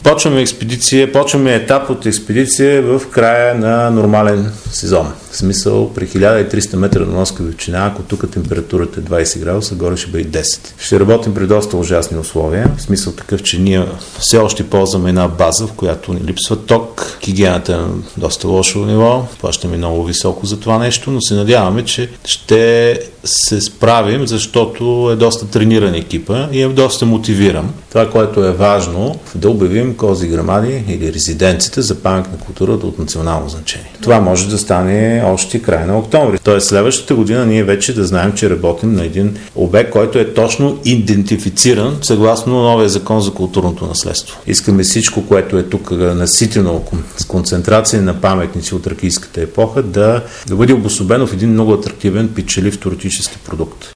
Почваме етап от експедиция в края на нормален сезон. В смисъл, при 1300 метра на морска височина, ако тук температурата е 20 градуса, горе ще бъде 10. Ще работим при доста ужасни условия. В смисъл такъв, че ние все още ползваме една база, в която ни липсва ток. Хигиената е на доста лошо ниво. Плащаме много високо за това нещо, но се надяваме, че ще се справим, защото е доста трениран екипа и е доста мотивиран. Това, което е важно, да обявим Кози грамади или резиденците за паметна култура от национално значение. Това може да стане още край на октомври. Тоест следващата година ние вече да знаем, че работим на един обект, който е точно идентифициран съгласно новия закон за културното наследство. Искаме всичко, което е тук наситено с концентрация на паметници от тракийската епоха, да бъде обособено в един много атрактивен, печелив туристически продукт.